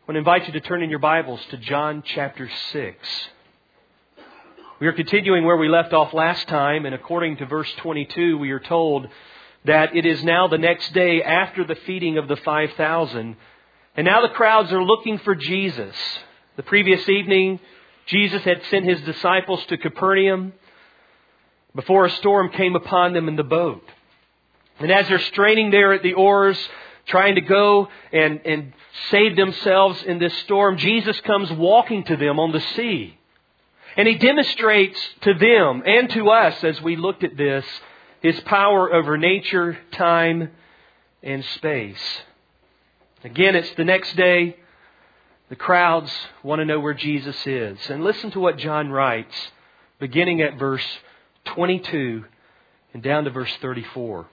I want to invite you to turn in your Bibles to John chapter 6. We are continuing where we left off last time, and according to verse 22, we are told that it is now the next day after the feeding of the 5,000, and now the crowds are looking for Jesus. The previous evening, Jesus had sent His disciples to Capernaum before a storm came upon them in the boat. And as they're straining there at the oars, trying to go and save themselves in this storm, Jesus comes walking to them on the sea. And He demonstrates to them and to us, as we looked at this, His power over nature, time, and space. Again, it's the next day. The crowds want to know where Jesus is. And listen to what John writes, beginning at verse 22 and down to verse 34.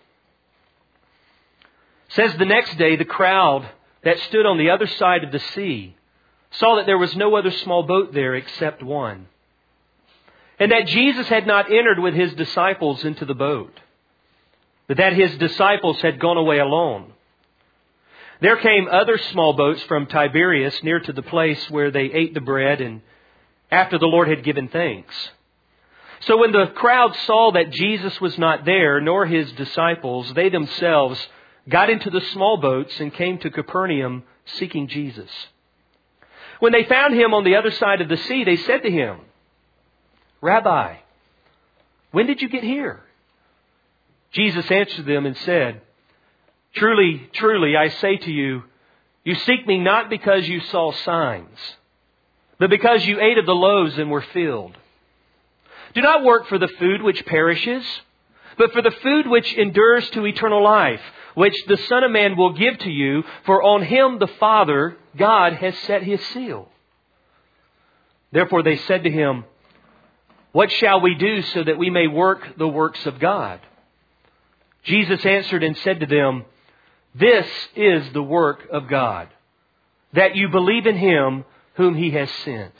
It says, "The next day the crowd that stood on the other side of the sea saw that there was no other small boat there except one, and that Jesus had not entered with His disciples into the boat, but that His disciples had gone away alone. There came other small boats from Tiberias near to the place where they ate the bread and after the Lord had given thanks. So when the crowd saw that Jesus was not there, nor His disciples, they themselves got into the small boats and came to Capernaum seeking Jesus. When they found Him on the other side of the sea, they said to Him, 'Rabbi, when did you get here?' Jesus answered them and said, 'Truly, truly, I say to you, you seek Me not because you saw signs, but because you ate of the loaves and were filled. Do not work for the food which perishes, but for the food which endures to eternal life, which the Son of Man will give to you, for on Him the Father, God, has set His seal.' Therefore they said to Him, 'What shall we do so that we may work the works of God?' Jesus answered and said to them, 'This is the work of God, that you believe in Him whom He has sent.'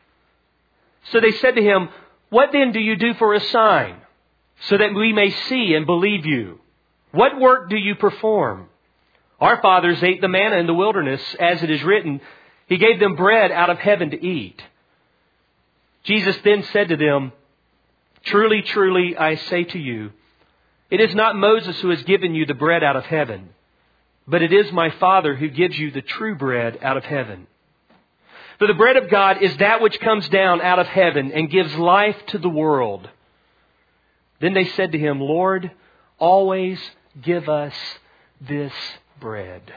So they said to Him, 'What then do you do for a sign, so that we may see and believe you? What work do you perform? Our fathers ate the manna in the wilderness, as it is written, He gave them bread out of heaven to eat.' Jesus then said to them, 'Truly, truly, I say to you, it is not Moses who has given you the bread out of heaven, but it is My Father who gives you the true bread out of heaven. For the bread of God is that which comes down out of heaven and gives life to the world.' Then they said to Him, 'Lord, always give us this bread.'"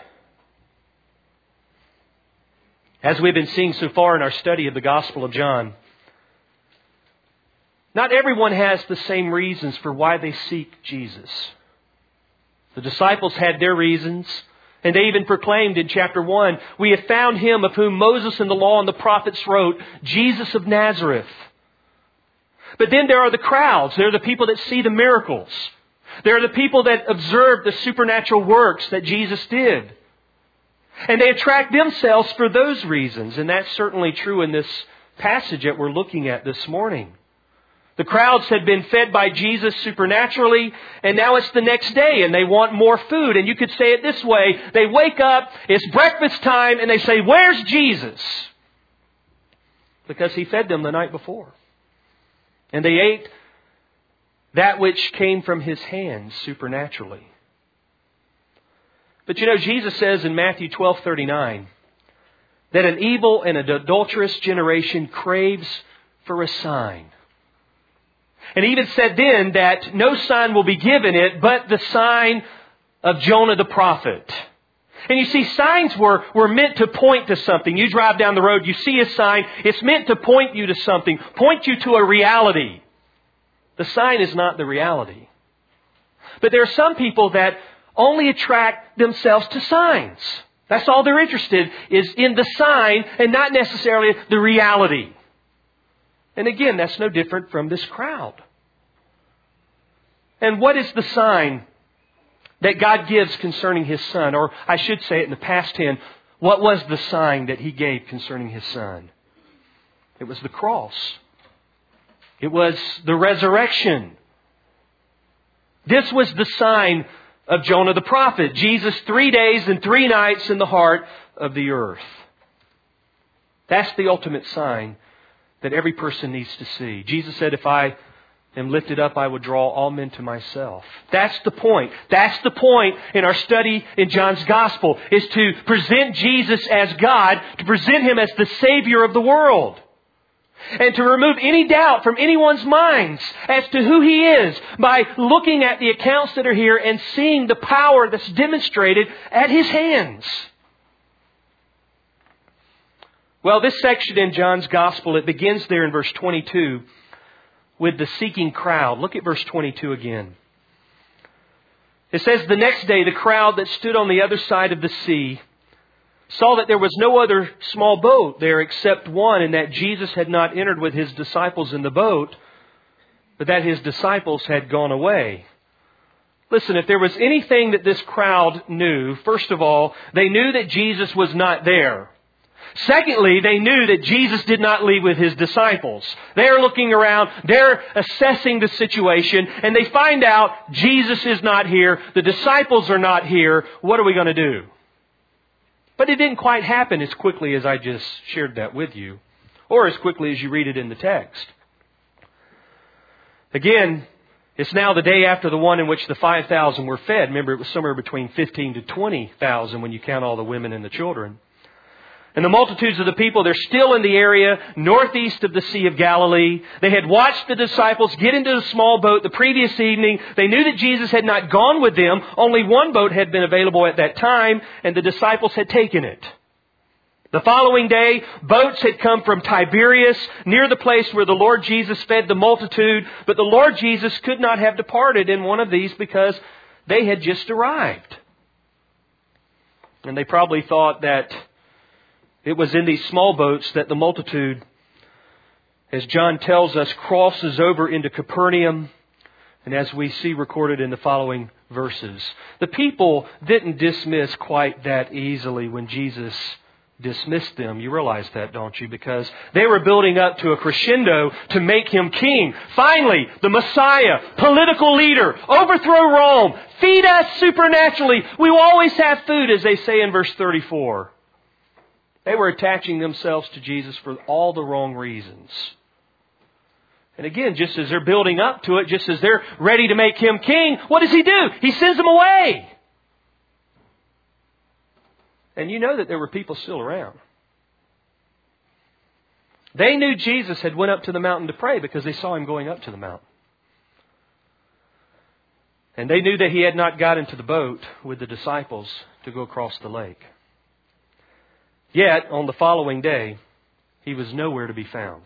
As we've been seeing so far in our study of the Gospel of John, not everyone has the same reasons for why they seek Jesus. The disciples had their reasons, and they even proclaimed in chapter 1, "We have found Him of whom Moses and the law and the prophets wrote, Jesus of Nazareth." But then there are the crowds. There are the people that see the miracles. There are the people that observe the supernatural works that Jesus did. And they attract themselves for those reasons. And that's certainly true in this passage that we're looking at this morning. The crowds had been fed by Jesus supernaturally, and now it's the next day and they want more food. And you could say it this way: they wake up, it's breakfast time, and they say, "Where's Jesus?" Because He fed them the night before. And they ate that which came from His hands supernaturally. But Jesus says in Matthew 12:39 that an evil and an adulterous generation craves for a sign. And He even said then that no sign will be given it but the sign of Jonah the prophet. And you see, signs were meant to point to something. You drive down the road, you see a sign, it's meant to point you to something, point you to a reality. The sign is not the reality. But there are some people that only attract themselves to signs. That's all they're interested is in the sign and not necessarily the reality. And again, that's no different from this crowd. And what is the sign that God gives concerning His Son? Or I should say it in the past tense, what was the sign that He gave concerning His Son? It was the cross. It was the resurrection. This was the sign of Jonah the prophet. Jesus 3 days and 3 nights in the heart of the earth. That's the ultimate sign that every person needs to see. Jesus said, if I am lifted up, I will draw all men to myself. That's the point. That's the point in our study in John's Gospel, is to present Jesus as God, to present Him as the Savior of the world. And to remove any doubt from anyone's minds as to who He is by looking at the accounts that are here and seeing the power that's demonstrated at His hands. Well, this section in John's Gospel, it begins there in verse 22 with the seeking crowd. Look at verse 22 again. It says, the next day the crowd that stood on the other side of the sea saw that there was no other small boat there except one, and that Jesus had not entered with His disciples in the boat, but that His disciples had gone away. Listen, if there was anything that this crowd knew, first of all, they knew that Jesus was not there. Secondly, they knew that Jesus did not leave with His disciples. They're looking around, they're assessing the situation, and they find out Jesus is not here, the disciples are not here. What are we going to do? But it didn't quite happen as quickly as I just shared that with you, or as quickly as you read it in the text. Again, it's now the day after the one in which the 5,000 were fed. Remember, it was somewhere between 15 to 20,000 when you count all the women and the children. And the multitudes of the people, they're still in the area northeast of the Sea of Galilee. They had watched the disciples get into the small boat the previous evening. They knew that Jesus had not gone with them. Only one boat had been available at that time, and the disciples had taken it. The following day, boats had come from Tiberias, near the place where the Lord Jesus fed the multitude. But the Lord Jesus could not have departed in one of these because they had just arrived. And they probably thought that it was in these small boats that the multitude, as John tells us, crosses over into Capernaum. And as we see recorded in the following verses, the people didn't dismiss quite that easily when Jesus dismissed them. You realize that, don't you? Because they were building up to a crescendo to make Him king. Finally, the Messiah, political leader, overthrow Rome, feed us supernaturally. We will always have food, as they say in verse 34. They were attaching themselves to Jesus for all the wrong reasons. And again, just as they're building up to it, just as they're ready to make Him king, what does He do? He sends them away. And you know that there were people still around. They knew Jesus had went up to the mountain to pray because they saw Him going up to the mountain. And they knew that He had not got into the boat with the disciples to go across the lake. Yet, on the following day, He was nowhere to be found.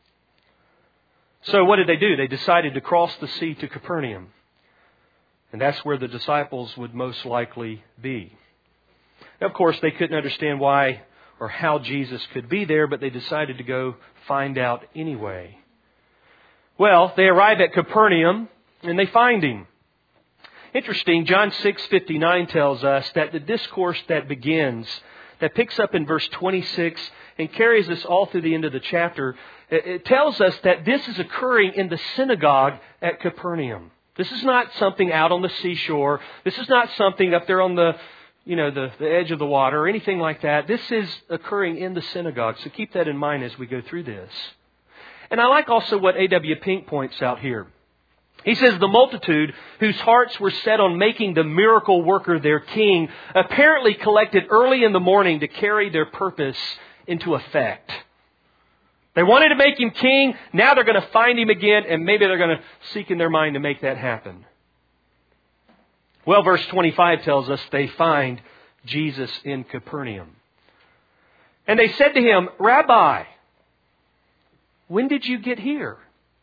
So what did they do? They decided to cross the sea to Capernaum. And that's where the disciples would most likely be. Now, of course, they couldn't understand why or how Jesus could be there, but they decided to go find out anyway. Well, they arrive at Capernaum and they find Him. Interesting, John 6:59 tells us that the discourse that begins, that picks up in verse 26 and carries us all through the end of the chapter, it tells us that this is occurring in the synagogue at Capernaum. This is not something out on the seashore. This is not something up there on the edge of the water or anything like that. This is occurring in the synagogue. So keep that in mind as we go through this. And I like also what A.W. Pink points out here. He says the multitude, whose hearts were set on making the miracle worker their king, apparently collected early in the morning to carry their purpose into effect. They wanted to make Him king. Now they're going to find Him again, and maybe they're going to seek in their mind to make that happen. Well, verse 25 tells us they find Jesus in Capernaum. And they said to Him, Rabbi, when did you get here?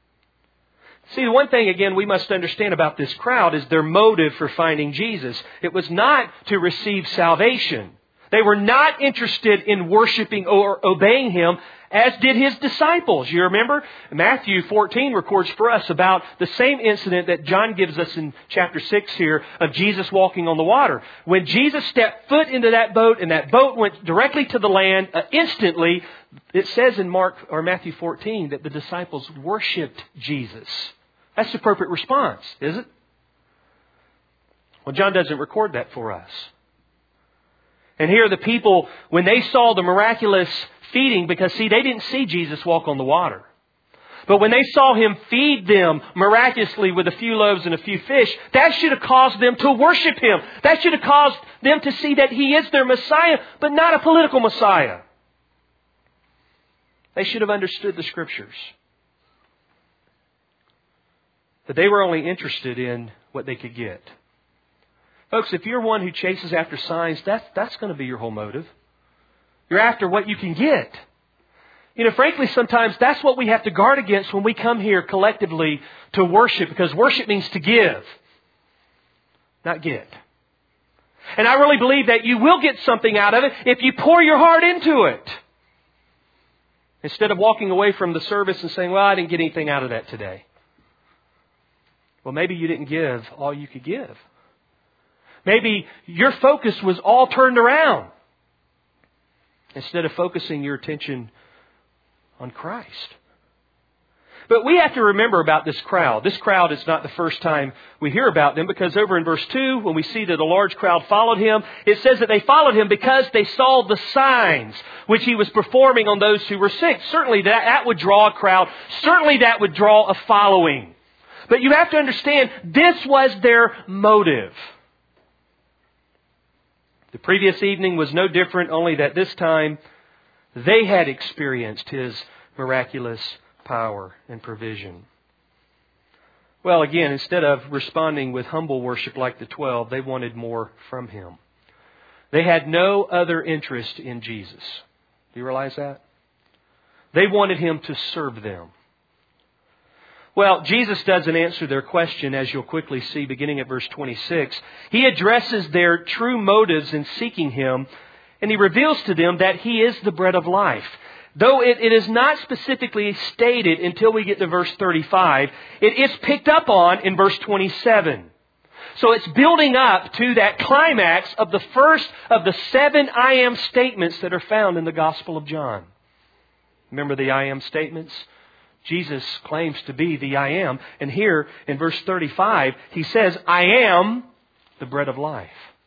See, the one thing, again, we must understand about this crowd is their motive for finding Jesus. It was not to receive salvation. They were not interested in worshiping or obeying Him, as did His disciples. You remember? Matthew 14 records for us about the same incident that John gives us in chapter 6 here of Jesus walking on the water. When Jesus stepped foot into that boat and that boat went directly to the land, instantly, it says in Matthew 14 that the disciples worshipped Jesus. That's the appropriate response, is it? Well, John doesn't record that for us. And here the people, when they saw the miraculous feeding because, see, they didn't see Jesus walk on the water. But when they saw Him feed them miraculously with a few loaves and a few fish, that should have caused them to worship Him. That should have caused them to see that He is their Messiah, but not a political Messiah. They should have understood the Scriptures. But they were only interested in what they could get. Folks, if you're one who chases after signs, that's going to be your whole motive. You're after what you can get. You know, frankly, sometimes that's what we have to guard against when we come here collectively to worship, because worship means to give, not get. And I really believe that you will get something out of it if you pour your heart into it. Instead of walking away from the service and saying, well, I didn't get anything out of that today. Well, maybe you didn't give all you could give. Maybe your focus was all turned around instead of focusing your attention on Christ. But we have to remember about this crowd. This crowd is not the first time we hear about them, because over in verse 2, when we see that a large crowd followed Him, it says that they followed Him because they saw the signs which He was performing on those who were sick. Certainly that would draw a crowd. Certainly that would draw a following. But you have to understand, this was their motive. The previous evening was no different, only that this time they had experienced His miraculous power and provision. Well, again, instead of responding with humble worship like the 12, they wanted more from Him. They had no other interest in Jesus. Do you realize that? They wanted Him to serve them. Well, Jesus doesn't answer their question, as you'll quickly see beginning at verse 26. He addresses their true motives in seeking Him, and He reveals to them that He is the bread of life. Though it is not specifically stated until we get to verse 35, it is picked up on in verse 27. So it's building up to that climax of the first of the 7 I am statements that are found in the Gospel of John. Remember the I am statements? Jesus claims to be the I am. And here in verse 35, He says, I am the bread of life.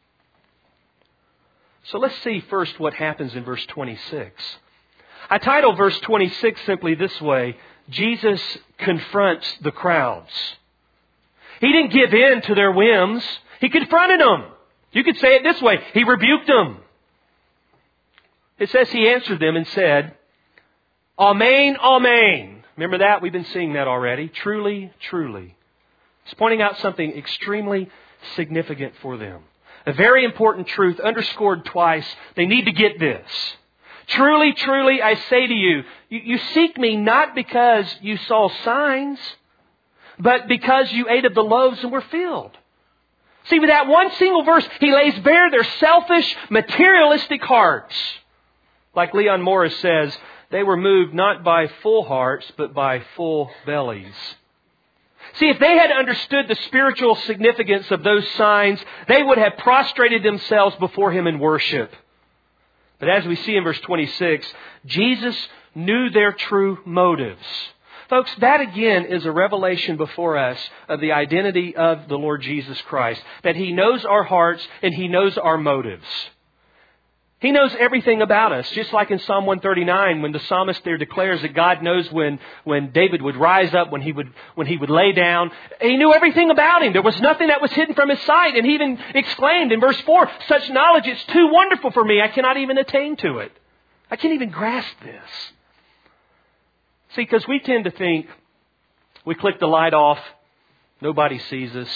So let's see first what happens in verse 26. I title verse 26 simply this way: Jesus confronts the crowds. He didn't give in to their whims. He confronted them. You could say it this way: He rebuked them. It says He answered them and said, Amen, amen. Remember that? We've been seeing that already. Truly, truly. It's pointing out something extremely significant for them. A very important truth underscored twice. They need to get this. Truly, truly, I say to you, you seek me not because you saw signs, but because you ate of the loaves and were filled. See, with that one single verse, He lays bare their selfish, materialistic hearts. Like Leon Morris says, they were moved not by full hearts, but by full bellies. See, if they had understood the spiritual significance of those signs, they would have prostrated themselves before Him in worship. But as we see in verse 26, Jesus knew their true motives. Folks, that again is a revelation before us of the identity of the Lord Jesus Christ. That He knows our hearts and He knows our motives. He knows everything about us, just like in Psalm 139 when the psalmist there declares that God knows when David would rise up, when he would lay down. He knew everything about him. There was nothing that was hidden from His sight. And He even exclaimed in verse 4, such knowledge is too wonderful for me. I cannot even attain to it. I can't even grasp this. See, because we tend to think we click the light off, nobody sees us.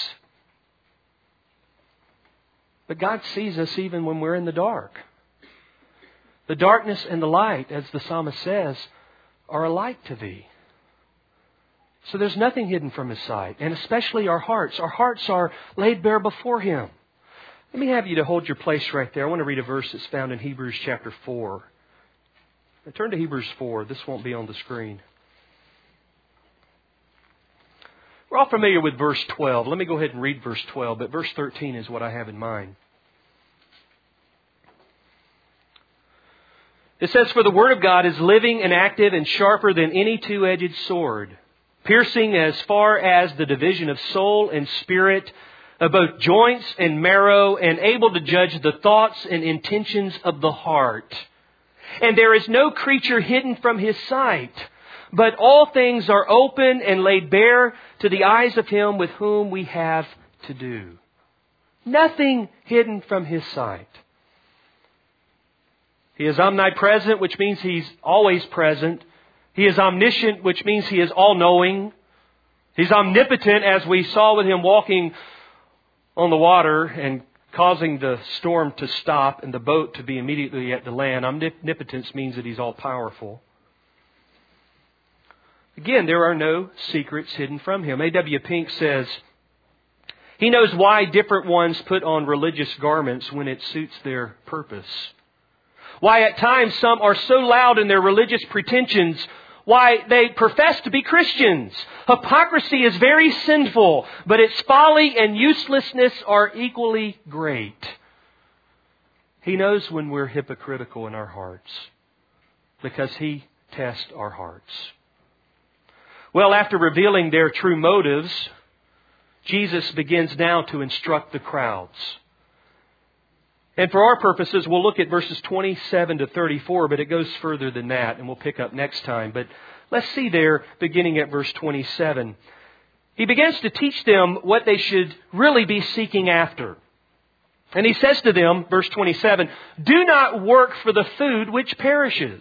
But God sees us even when we're in the dark. The darkness and the light, as the psalmist says, are alike to Thee. So there's nothing hidden from His sight, and especially our hearts. Our hearts are laid bare before Him. Let me have you to hold your place right there. I want to read a verse that's found in Hebrews chapter 4. Now turn to Hebrews 4. This won't be on the screen. We're all familiar with verse 12. Let me go ahead and read verse 12, but verse 13 is what I have in mind. It says, for the Word of God is living and active and sharper than any two-edged sword, piercing as far as the division of soul and spirit, of both joints and marrow, and able to judge the thoughts and intentions of the heart. And there is no creature hidden from His sight, but all things are open and laid bare to the eyes of Him with whom we have to do. Nothing hidden from His sight. He is omnipresent, which means He's always present. He is omniscient, which means He is all-knowing. He's omnipotent, as we saw with Him walking on the water and causing the storm to stop and the boat to be immediately at the land. Omnipotence means that He's all-powerful. Again, there are no secrets hidden from Him. A.W. Pink says, He knows why different ones put on religious garments when it suits their purpose. Why at times some are so loud in their religious pretensions, why they profess to be Christians. Hypocrisy is very sinful, but its folly and uselessness are equally great. He knows when we're hypocritical in our hearts, because He tests our hearts. Well, after revealing their true motives, Jesus begins now to instruct the crowds. And for our purposes, we'll look at verses 27 to 34, but it goes further than that, and we'll pick up next time. But let's see there, beginning at verse 27. He begins to teach them what they should really be seeking after. And He says to them, verse 27, "Do not work for the food which perishes."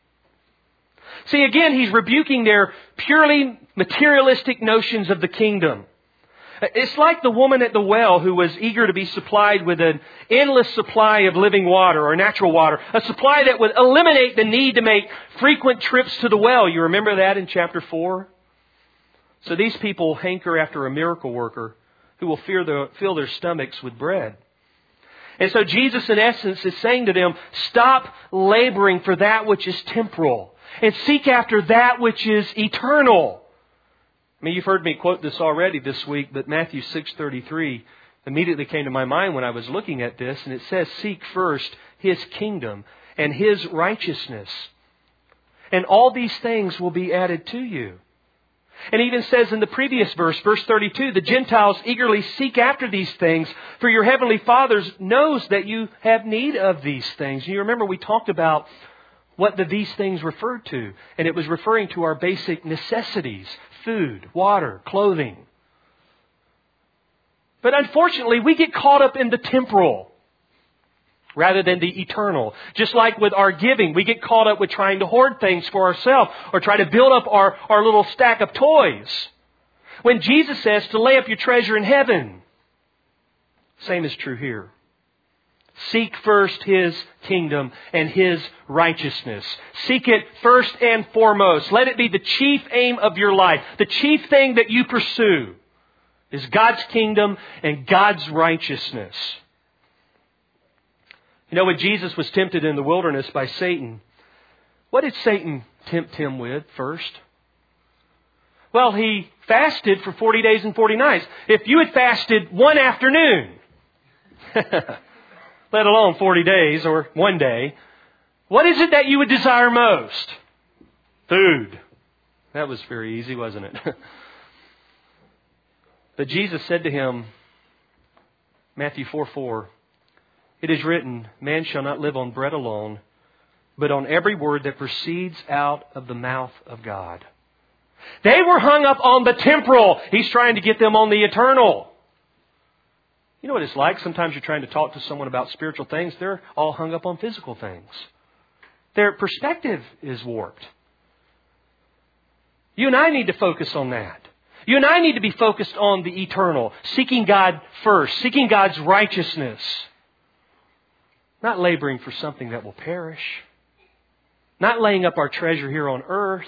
See, again, He's rebuking their purely materialistic notions of the kingdom. It's like the woman at the well who was eager to be supplied with an endless supply of living water or natural water. A supply that would eliminate the need to make frequent trips to the well. You remember that in chapter 4? So these people hanker after a miracle worker who will fill their stomachs with bread. And so Jesus, in essence, is saying to them, stop laboring for that which is temporal and seek after that which is eternal. I mean, you've heard me quote this already this week, but Matthew 6:33 immediately came to my mind when I was looking at this, and it says, "Seek first His kingdom and His righteousness, and all these things will be added to you." And it even says in the previous verse, verse 32, "The Gentiles eagerly seek after these things, for your heavenly Father knows that you have need of these things." And you remember we talked about what these things referred to, and it was referring to our basic necessities. Food, water, clothing. But unfortunately, we get caught up in the temporal rather than the eternal. Just like with our giving, we get caught up with trying to hoard things for ourselves or try to build up our little stack of toys. When Jesus says to lay up your treasure in heaven, same is true here. Seek first His kingdom and His righteousness. Seek it first and foremost. Let it be the chief aim of your life. The chief thing that you pursue is God's kingdom and God's righteousness. You know, when Jesus was tempted in the wilderness by Satan, what did Satan tempt Him with first? Well, he fasted for 40 days and 40 nights. If you had fasted one afternoon, let alone 40 days or one day, what is it that you would desire most? Food. That was very easy, wasn't it? But Jesus said to him, Matthew 4:4, "It is written, man shall not live on bread alone, but on every word that proceeds out of the mouth of God." They were hung up on the temporal. He's trying to get them on the eternal. You know what it's like? Sometimes you're trying to talk to someone about spiritual things. They're all hung up on physical things. Their perspective is warped. You and I need to focus on that. You and I need to be focused on the eternal. Seeking God first. Seeking God's righteousness. Not laboring for something that will perish. Not laying up our treasure here on earth.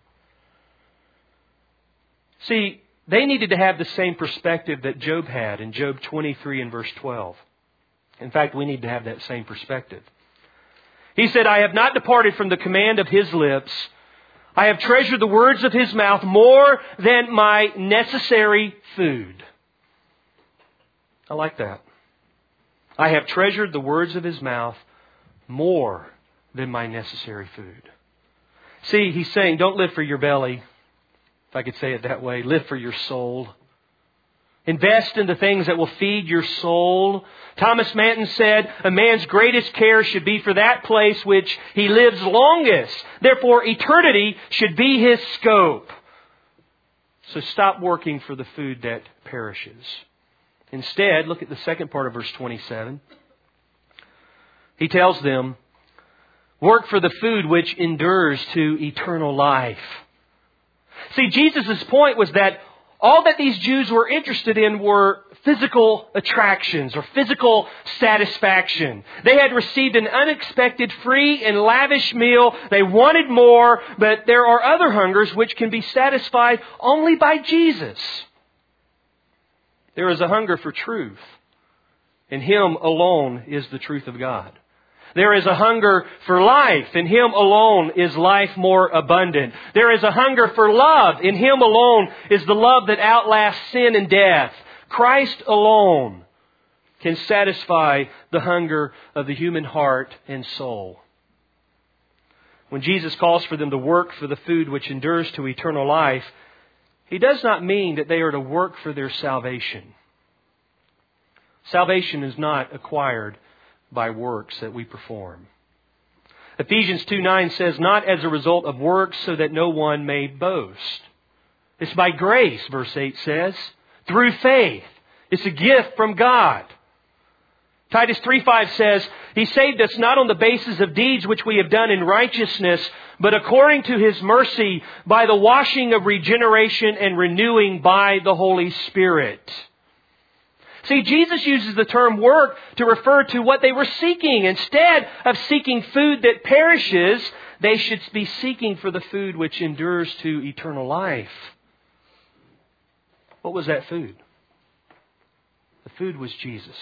See, they needed to have the same perspective that Job had in Job 23 and verse 12. In fact, we need to have that same perspective. He said, "I have not departed from the command of His lips. I have treasured the words of His mouth more than my necessary food." I like that. I have treasured the words of His mouth more than my necessary food. See, He's saying, don't live for your belly. If I could say it that way, live for your soul. Invest in the things that will feed your soul. Thomas Manton said, a man's greatest care should be for that place which he lives longest. Therefore, eternity should be his scope. So stop working for the food that perishes. Instead, look at the second part of verse 27. He tells them, work for the food which endures to eternal life. See, Jesus' point was that all that these Jews were interested in were physical attractions or physical satisfaction. They had received an unexpected, free and lavish meal. They wanted more, but there are other hungers which can be satisfied only by Jesus. There is a hunger for truth. In Him alone is the truth of God. There is a hunger for life. In Him alone is life more abundant. There is a hunger for love. In Him alone is the love that outlasts sin and death. Christ alone can satisfy the hunger of the human heart and soul. When Jesus calls for them to work for the food which endures to eternal life, He does not mean that they are to work for their salvation. Salvation is not acquired by works that we perform. Ephesians 2:9 says, not as a result of works so that no one may boast. It's by grace, verse 8 says, through faith. It's a gift from God. Titus 3:5 says, He saved us not on the basis of deeds which we have done in righteousness, but according to His mercy by the washing of regeneration and renewing by the Holy Spirit. See, Jesus uses the term work to refer to what they were seeking. Instead of seeking food that perishes, they should be seeking for the food which endures to eternal life. What was that food? The food was Jesus.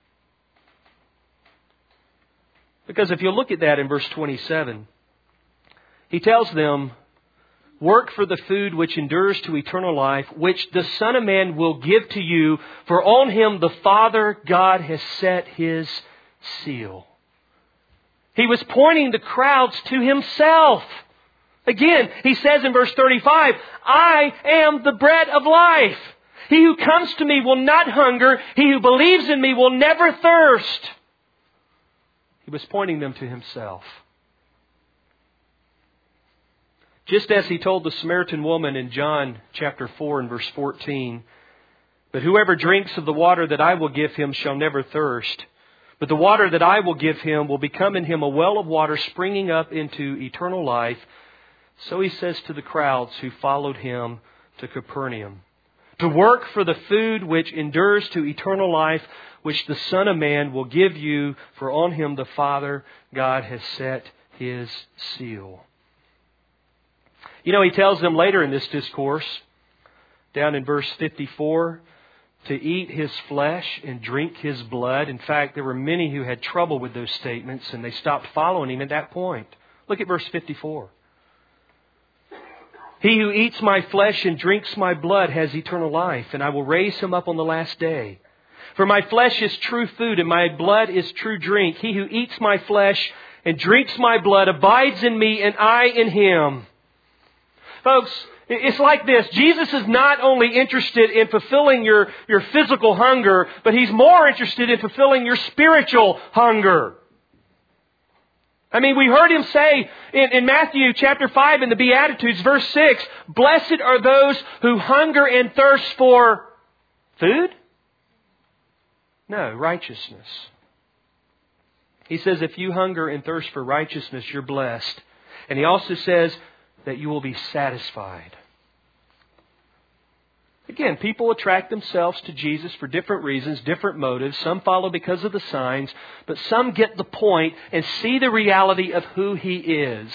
Because if you look at that in verse 27, He tells them, work for the food which endures to eternal life, which the Son of Man will give to you, for on Him the Father God has set His seal. He was pointing the crowds to Himself. Again, He says in verse 35, I am the bread of life. He who comes to me will not hunger. He who believes in me will never thirst. He was pointing them to Himself. Just as He told the Samaritan woman in John chapter 4 and verse 14, but whoever drinks of the water that I will give him shall never thirst. But the water that I will give him will become in him a well of water springing up into eternal life. So He says to the crowds who followed Him to Capernaum, to work for the food which endures to eternal life, which the Son of Man will give you, for on Him the Father God has set His seal. You know, He tells them later in this discourse, down in verse 54, to eat His flesh and drink His blood. In fact, there were many who had trouble with those statements and they stopped following Him at that point. Look at verse 54. He who eats my flesh and drinks my blood has eternal life, and I will raise him up on the last day. For my flesh is true food and my blood is true drink. He who eats my flesh and drinks my blood abides in me and I in him. Folks, it's like this. Jesus is not only interested in fulfilling your physical hunger, but He's more interested in fulfilling your spiritual hunger. I mean, we heard Him say in Matthew chapter 5 in the Beatitudes, verse 6, blessed are those who hunger and thirst for food? No, righteousness. He says if you hunger and thirst for righteousness, you're blessed. And He also says that you will be satisfied. Again, people attract themselves to Jesus for different reasons, different motives. Some follow because of the signs, but some get the point and see the reality of who He is.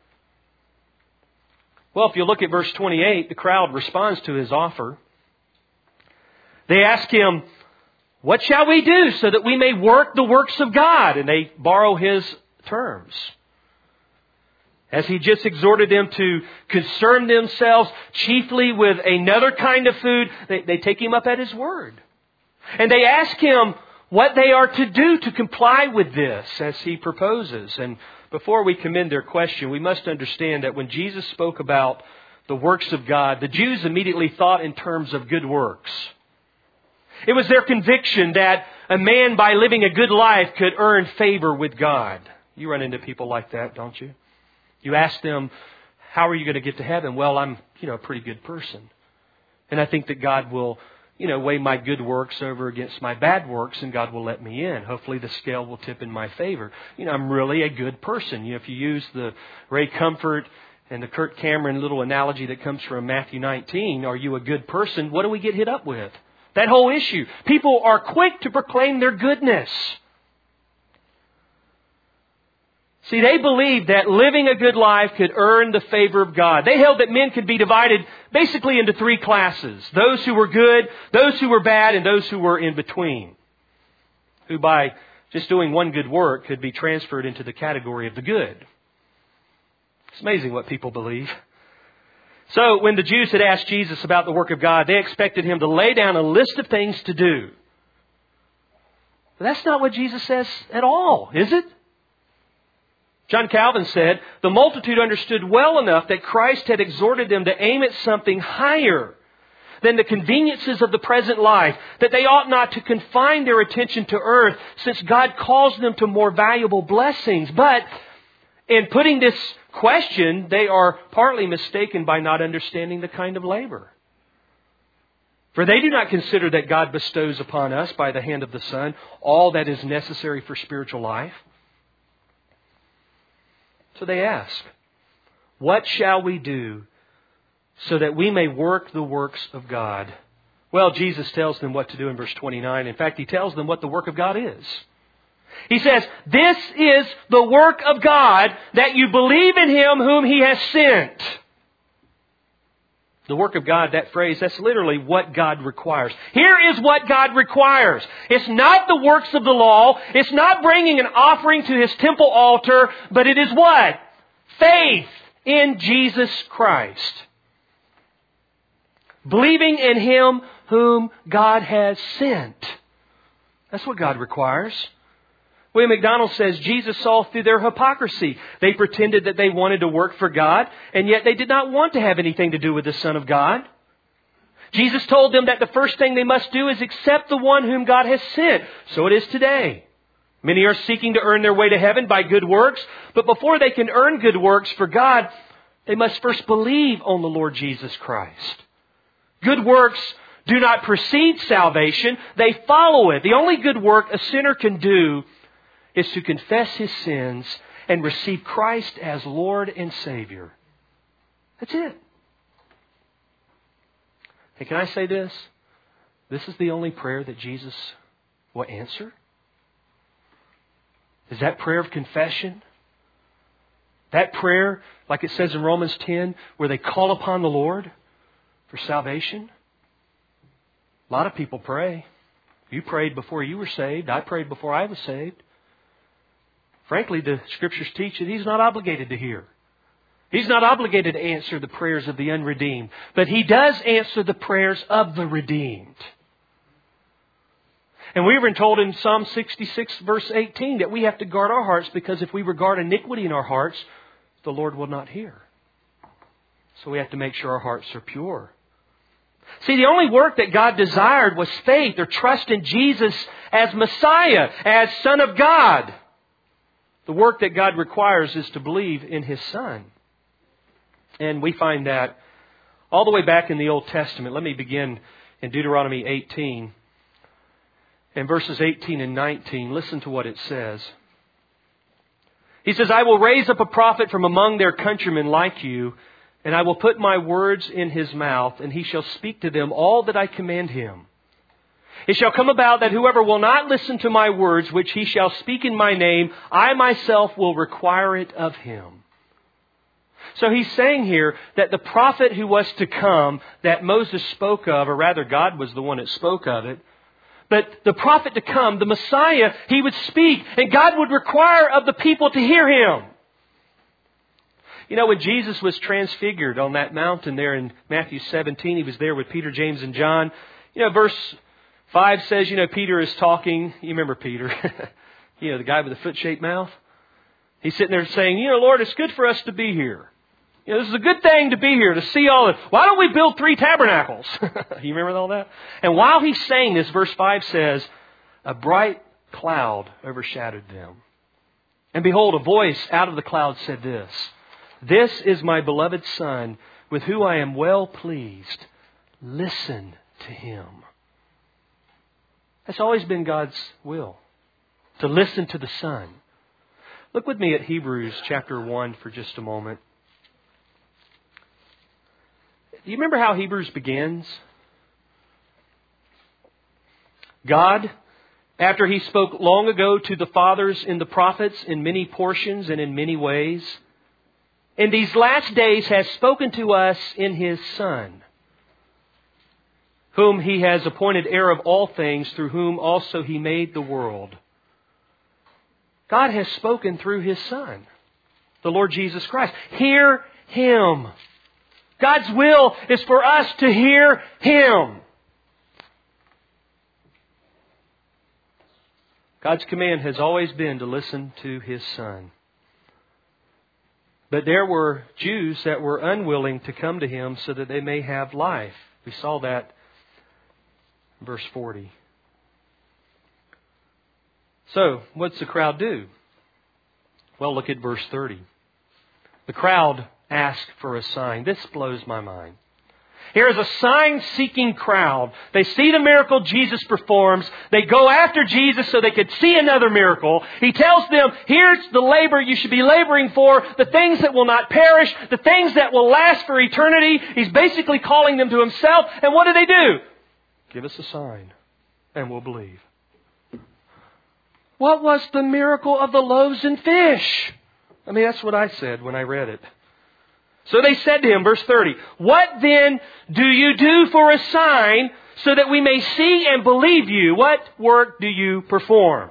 Well, if you look at verse 28, the crowd responds to His offer. They ask Him, what shall we do so that we may work the works of God? And they borrow His terms. As He just exhorted them to concern themselves chiefly with another kind of food, they take Him up at His word. And they ask Him what they are to do to comply with this as He proposes. And before we commend their question, we must understand that when Jesus spoke about the works of God, the Jews immediately thought in terms of good works. It was their conviction that a man, by living a good life, could earn favor with God. You run into people like that, don't you? You ask them, how are you going to get to heaven? Well, I'm, a pretty good person. And I think that God will, weigh my good works over against my bad works, and God will let me in. Hopefully the scale will tip in my favor. I'm really a good person. If you use the Ray Comfort and the Kurt Cameron little analogy that comes from Matthew 19, are you a good person? What do we get hit up with? That whole issue. People are quick to proclaim their goodness. See, they believed that living a good life could earn the favor of God. They held that men could be divided basically into three classes. Those who were good, those who were bad, and those who were in between. Who by just doing one good work could be transferred into the category of the good. It's amazing what people believe. So when the Jews had asked Jesus about the work of God, they expected Him to lay down a list of things to do. But that's not what Jesus says at all, is it? John Calvin said, the multitude understood well enough that Christ had exhorted them to aim at something higher than the conveniences of the present life, that they ought not to confine their attention to earth, since God calls them to more valuable blessings. But in putting this question, they are partly mistaken by not understanding the kind of labor. For they do not consider that God bestows upon us by the hand of the Son all that is necessary for spiritual life. So they ask, what shall we do so that we may work the works of God? Well, Jesus tells them what to do in verse 29. In fact, He tells them what the work of God is. He says, this is the work of God, that you believe in Him whom He has sent. The work of God, that phrase, that's literally what God requires. Here is what God requires. It's not the works of the law. It's not bringing an offering to His temple altar, but it is what? Faith in Jesus Christ. Believing in Him whom God has sent. That's what God requires. William MacDonald says Jesus saw through their hypocrisy. They pretended that they wanted to work for God, and yet they did not want to have anything to do with the Son of God. Jesus told them that the first thing they must do is accept the one whom God has sent. So it is today. Many are seeking to earn their way to heaven by good works, but before they can earn good works for God, they must first believe on the Lord Jesus Christ. Good works do not precede salvation, they follow it. The only good work a sinner can do is to confess his sins and receive Christ as Lord and Savior. That's it. Hey, can I say this? This is the only prayer that Jesus will answer. Is that prayer of confession? That prayer, like it says in Romans 10, where they call upon the Lord for salvation? A lot of people pray. You prayed before you were saved. I prayed before I was saved. Frankly, the Scriptures teach that He's not obligated to hear. He's not obligated to answer the prayers of the unredeemed. But He does answer the prayers of the redeemed. And we've been told in Psalm 66 verse 18 that we have to guard our hearts, because if we regard iniquity in our hearts, the Lord will not hear. So we have to make sure our hearts are pure. See, the only work that God desired was faith or trust in Jesus as Messiah, as Son of God. The work that God requires is to believe in His Son. And we find that all the way back in the Old Testament. Let me begin in Deuteronomy 18. In verses 18 and 19, listen to what it says. He says, I will raise up a prophet from among their countrymen like you, and I will put my words in his mouth, and he shall speak to them all that I command him. It shall come about that whoever will not listen to my words, which he shall speak in my name, I myself will require it of him. So he's saying here that the prophet who was to come, that Moses spoke of, or rather God was the one that spoke of it, but the prophet to come, the Messiah, he would speak, and God would require of the people to hear him. You know, when Jesus was transfigured on that mountain there in Matthew 17, he was there with Peter, James, and John. You know, verse 5 says, Peter is talking. You remember Peter, the guy with the foot-shaped mouth. He's sitting there saying, Lord, it's good for us to be here. This is a good thing to be here, to see all this. Why don't we build 3 tabernacles? You remember all that? And while he's saying this, verse 5 says, a bright cloud overshadowed them. And behold, a voice out of the cloud said this, this is my beloved Son, with whom I am well pleased. Listen to Him. That's always been God's will, to listen to the Son. Look with me at Hebrews chapter 1 for just a moment. Do you remember how Hebrews begins? God, after He spoke long ago to the fathers in the prophets in many portions and in many ways, in these last days has spoken to us in His Son, whom He has appointed heir of all things, through whom also He made the world. God has spoken through His Son, the Lord Jesus Christ. Hear Him. God's will is for us to hear Him. God's command has always been to listen to His Son. But there were Jews that were unwilling to come to Him so that they may have life. We saw that in verse 40. So, what's the crowd do? Well, look at verse 30. The crowd asked for a sign. This blows my mind. Here is a sign-seeking crowd. They see the miracle Jesus performs. They go after Jesus so they could see another miracle. He tells them, here's the labor you should be laboring for, the things that will not perish, the things that will last for eternity. He's basically calling them to Himself. And what do? Give us a sign, and we'll believe. What was the miracle of the loaves and fish? I mean, that's what I said when I read it. So they said to Him, verse 30, what then do you do for a sign so that we may see and believe you? What work do you perform?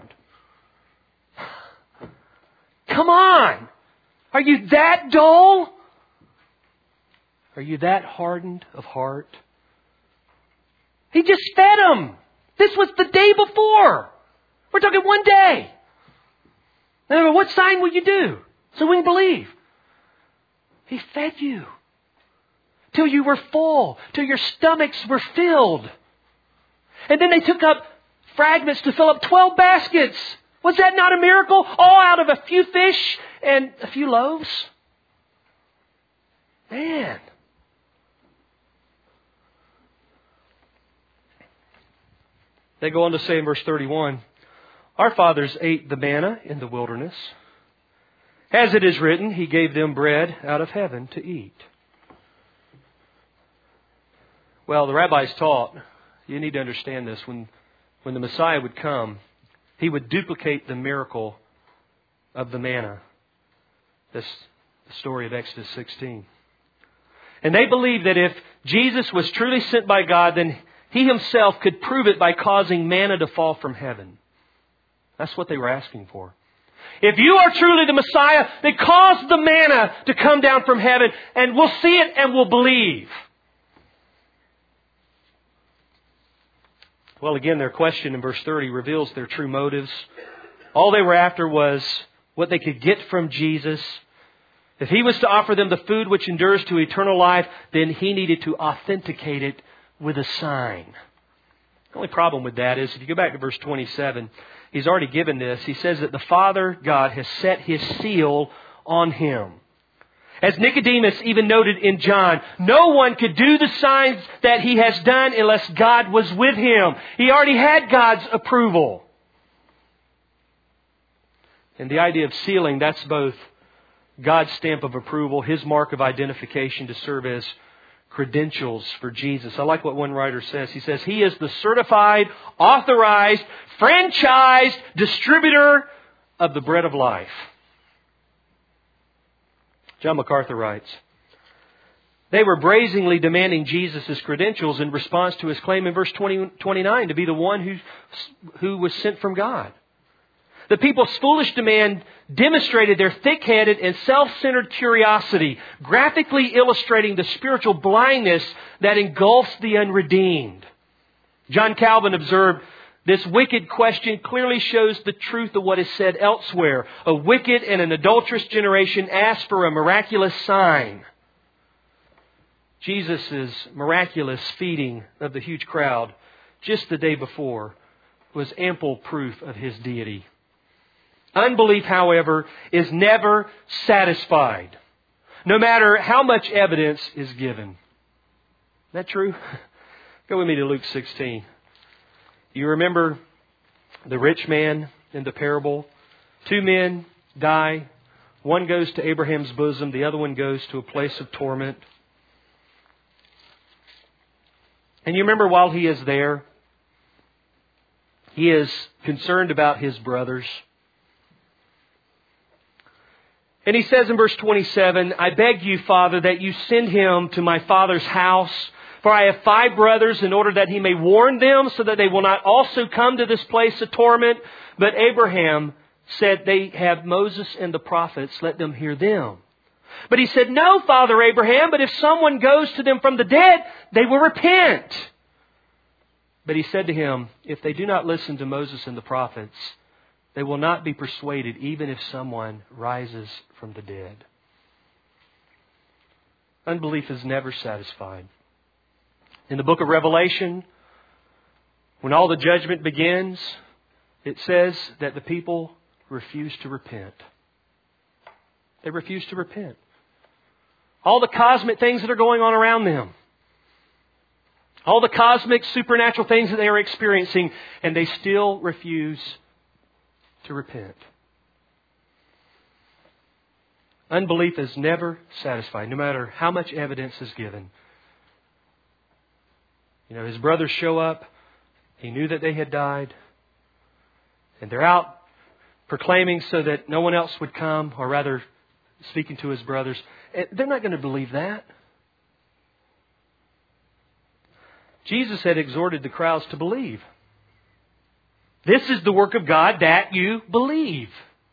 Come on! Are you that dull? Are you that hardened of heart? He just fed them. This was the day before. We're talking one day. Now, what sign will you do so we can believe? He fed you till you were full, till your stomachs were filled. And then they took up fragments to fill up 12 baskets. Was that not a miracle? All out of a few fish and a few loaves? Man. They go on to say in verse 31, our fathers ate the manna in the wilderness. As it is written, He gave them bread out of heaven to eat. Well, the rabbis taught, you need to understand this, when the Messiah would come, He would duplicate the miracle of the manna. That's the story of Exodus 16. And they believed that if Jesus was truly sent by God, then He Himself could prove it by causing manna to fall from heaven. That's what they were asking for. If you are truly the Messiah, then cause the manna to come down from heaven, and we'll see it and we'll believe. Well, again, their question in verse 30 reveals their true motives. All they were after was what they could get from Jesus. If He was to offer them the food which endures to eternal life, then He needed to authenticate it with a sign. The only problem with that is, if you go back to verse 27, He's already given this. He says that the Father, God, has set His seal on Him. As Nicodemus even noted in John, no one could do the signs that He has done unless God was with Him. He already had God's approval. And the idea of sealing, that's both God's stamp of approval, His mark of identification to serve as credentials for Jesus. I like what one writer says. He says, He is the certified, authorized, franchised distributor of the bread of life. John MacArthur writes, they were brazenly demanding Jesus' credentials in response to His claim in verse 29 to be the one who was sent from God. The people's foolish demand demonstrated their thick-headed and self-centered curiosity, graphically illustrating the spiritual blindness that engulfs the unredeemed. John Calvin observed, this wicked question clearly shows the truth of what is said elsewhere. A wicked and an adulterous generation ask for a miraculous sign. Jesus' miraculous feeding of the huge crowd just the day before was ample proof of His deity. Unbelief, however, is never satisfied, no matter how much evidence is given. Is that true? Go with me to Luke 16. You remember the rich man in the parable? 2 men die. One goes to Abraham's bosom. The other one goes to a place of torment. And you remember while he is there, he is concerned about his brothers. And he says in verse 27, I beg you, Father, that you send him to my father's house. For I have 5 brothers, in order that he may warn them, so that they will not also come to this place of torment. But Abraham said, they have Moses and the prophets, let them hear them. But he said, no, Father Abraham, but if someone goes to them from the dead, they will repent. But he said to him, if they do not listen to Moses and the prophets, they will not be persuaded, even if someone rises from the dead. Unbelief is never satisfied. In the book of Revelation, when all the judgment begins, it says that the people refuse to repent. They refuse to repent. All the cosmic things that are going on around them. All the cosmic supernatural things that they are experiencing, and they still refuse to repent. Unbelief is never satisfied, no matter how much evidence is given. You know, his brothers show up. He knew that they had died. And they're out proclaiming so that no one else would come, or rather speaking to his brothers. They're not going to believe that. Jesus had exhorted the crowds to believe. This is the work of God, that you believe.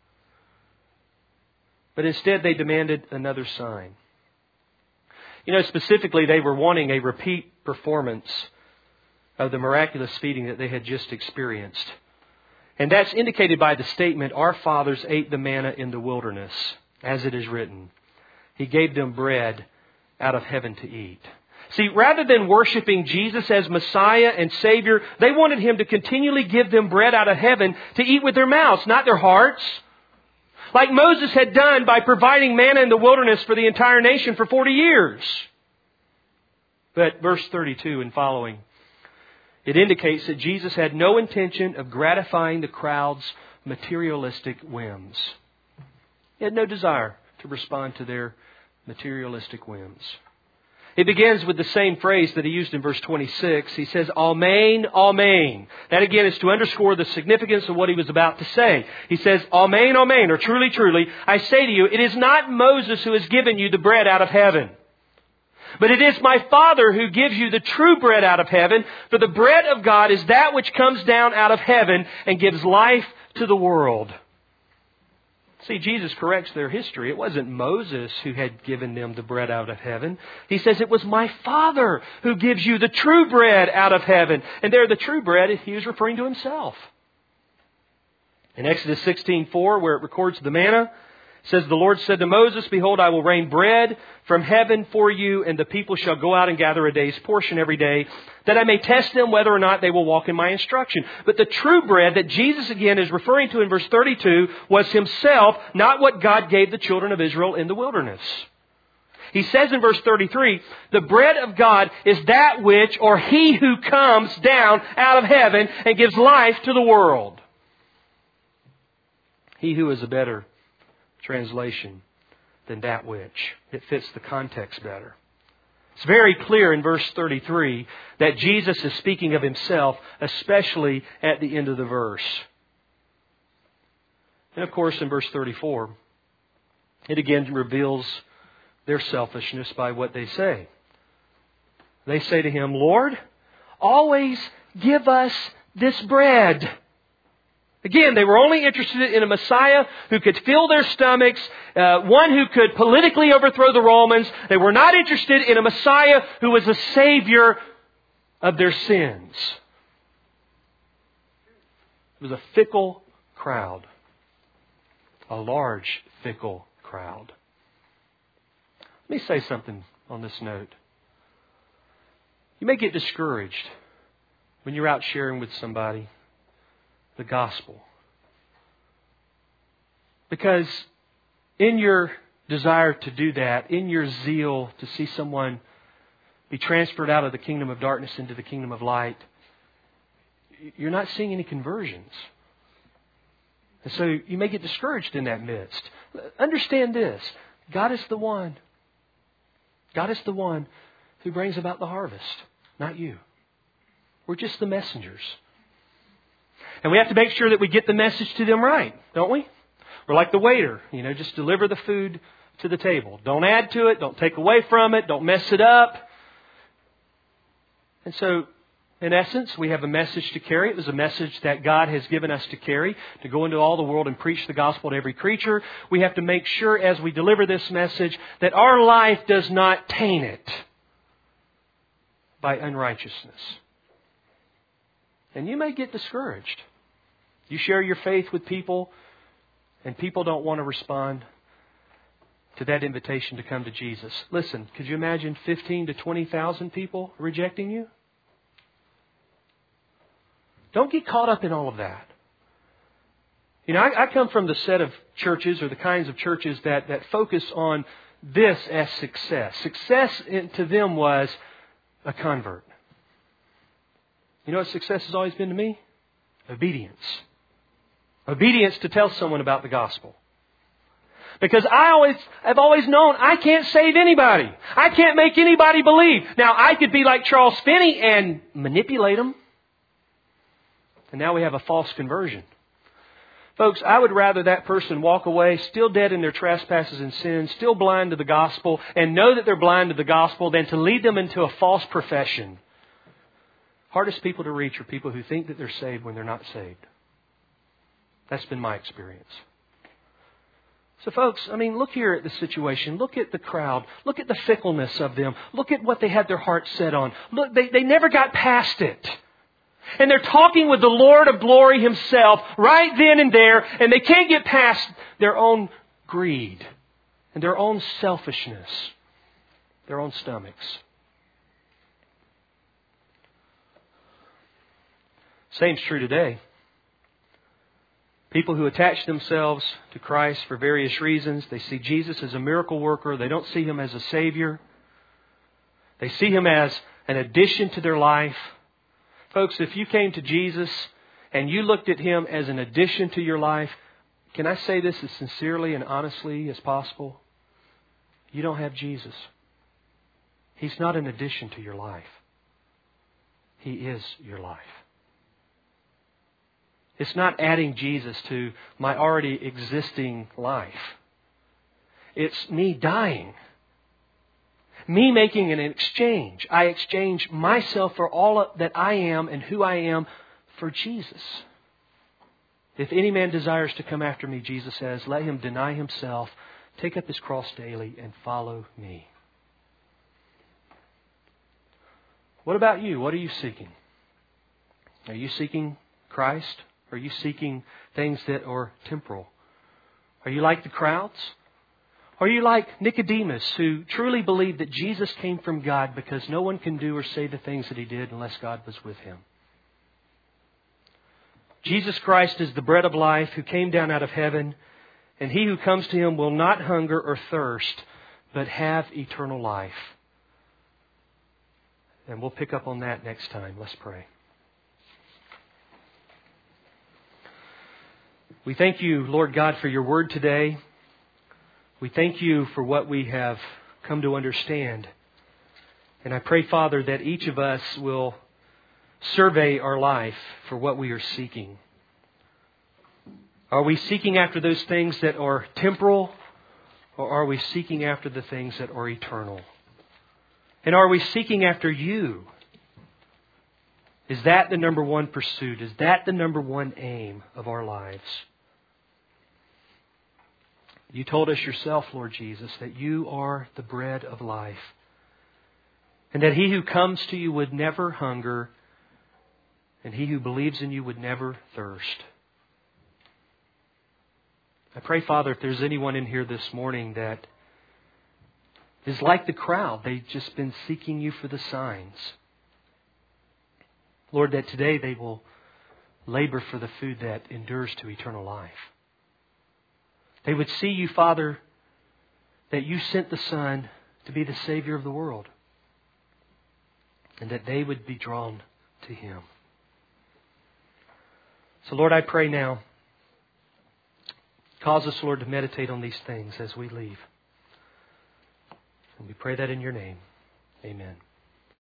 But instead they demanded another sign. You know, specifically they were wanting a repeat performance of the miraculous feeding that they had just experienced. And that's indicated by the statement, our fathers ate the manna in the wilderness, as it is written. He gave them bread out of heaven to eat. See, rather than worshiping Jesus as Messiah and Savior, they wanted Him to continually give them bread out of heaven to eat with their mouths, not their hearts. Like Moses had done by providing manna in the wilderness for the entire nation for 40 years. But verse 32 and following, it indicates that Jesus had no intention of gratifying the crowd's materialistic whims. He had no desire to respond to their materialistic whims. It begins with the same phrase that he used in verse 26. He says, Amen, Amen. That again is to underscore the significance of what he was about to say. He says, Amen, Amen, or truly, truly, I say to you, it is not Moses who has given you the bread out of heaven, but it is my Father who gives you the true bread out of heaven. For the bread of God is that which comes down out of heaven and gives life to the world. See, Jesus corrects their history. It wasn't Moses who had given them the bread out of heaven. He says it was my Father who gives you the true bread out of heaven. And there, the true bread, he was referring to Himself. In Exodus 16:4, where it records the manna, it says, the Lord said to Moses, behold, I will rain bread from heaven for you, and the people shall go out and gather a day's portion every day, that I may test them whether or not they will walk in my instruction. But the true bread that Jesus again is referring to in verse 32 was Himself, not what God gave the children of Israel in the wilderness. He says in verse 33, the bread of God is that which, or He who comes down out of heaven and gives life to the world. He who is a better translation than that which. It fits the context better. It's very clear in verse 33 that Jesus is speaking of Himself, especially at the end of the verse. And of course in verse 34, it again reveals their selfishness by what they say. They say to Him, Lord, always give us this bread. Again, they were only interested in a Messiah who could fill their stomachs, one who could politically overthrow the Romans. They were not interested in a Messiah who was a Savior of their sins. It was a fickle crowd. A large, fickle crowd. Let me say something on this note. You may get discouraged when you're out sharing with somebody the gospel. Because in your desire to do that, in your zeal to see someone be transferred out of the kingdom of darkness into the kingdom of light, you're not seeing any conversions. And so you may get discouraged in that midst. Understand this. God is the one. God is the one who brings about the harvest, not you. We're just the messengers. And we have to make sure that we get the message to them right, don't we? We're like the waiter, just deliver the food to the table. Don't add to it. Don't take away from it. Don't mess it up. And so, in essence, we have a message to carry. It was a message that God has given us to carry, to go into all the world and preach the gospel to every creature. We have to make sure as we deliver this message that our life does not taint it by unrighteousness. And you may get discouraged. You share your faith with people, and people don't want to respond to that invitation to come to Jesus. Listen, could you imagine 15 to 20,000 people rejecting you? Don't get caught up in all of that. I come from the set of churches or the kinds of churches that focus on this as success. Success to them was a convert. You know what success has always been to me? Obedience. Obedience to tell someone about the gospel. Because I've always known I can't save anybody. I can't make anybody believe. Now, I could be like Charles Finney and manipulate them. And now we have a false conversion. Folks, I would rather that person walk away still dead in their trespasses and sins, still blind to the gospel, and know that they're blind to the gospel, than to lead them into a false profession. Hardest people to reach are people who think that they're saved when they're not saved. That's been my experience. So folks, look here at the situation. Look at the crowd. Look at the fickleness of them. Look at what they had their hearts set on. Look, they never got past it. And they're talking with the Lord of glory Himself right then and there, and they can't get past their own greed and their own selfishness, their own stomachs. Same's true today. People who attach themselves to Christ for various reasons. They see Jesus as a miracle worker. They don't see Him as a Savior. They see Him as an addition to their life. Folks, if you came to Jesus and you looked at Him as an addition to your life, can I say this as sincerely and honestly as possible? You don't have Jesus. He's not an addition to your life. He is your life. It's not adding Jesus to my already existing life. It's me dying. Me making an exchange. I exchange myself for all that I am and who I am for Jesus. If any man desires to come after me, Jesus says, let him deny himself, take up his cross daily, and follow me. What about you? What are you seeking? Are you seeking Christ? Are you seeking things that are temporal? Are you like the crowds? Are you like Nicodemus, who truly believed that Jesus came from God because no one can do or say the things that He did unless God was with Him? Jesus Christ is the bread of life who came down out of heaven, and he who comes to Him will not hunger or thirst, but have eternal life. And we'll pick up on that next time. Let's pray. We thank You, Lord God, for Your word today. We thank You for what we have come to understand. And I pray, Father, that each of us will survey our life for what we are seeking. Are we seeking after those things that are temporal, or are we seeking after the things that are eternal? And are we seeking after You? Is that the number one pursuit? Is that the number one aim of our lives? You told us Yourself, Lord Jesus, that You are the bread of life, and that he who comes to You would never hunger, and he who believes in You would never thirst. I pray, Father, if there's anyone in here this morning that is like the crowd, they've just been seeking You for the signs. Lord, that today they will labor for the food that endures to eternal life. They would see You, Father, that You sent the Son to be the Savior of the world, and that they would be drawn to Him. So, Lord, I pray now, cause us, Lord, to meditate on these things as we leave. And we pray that in Your name. Amen.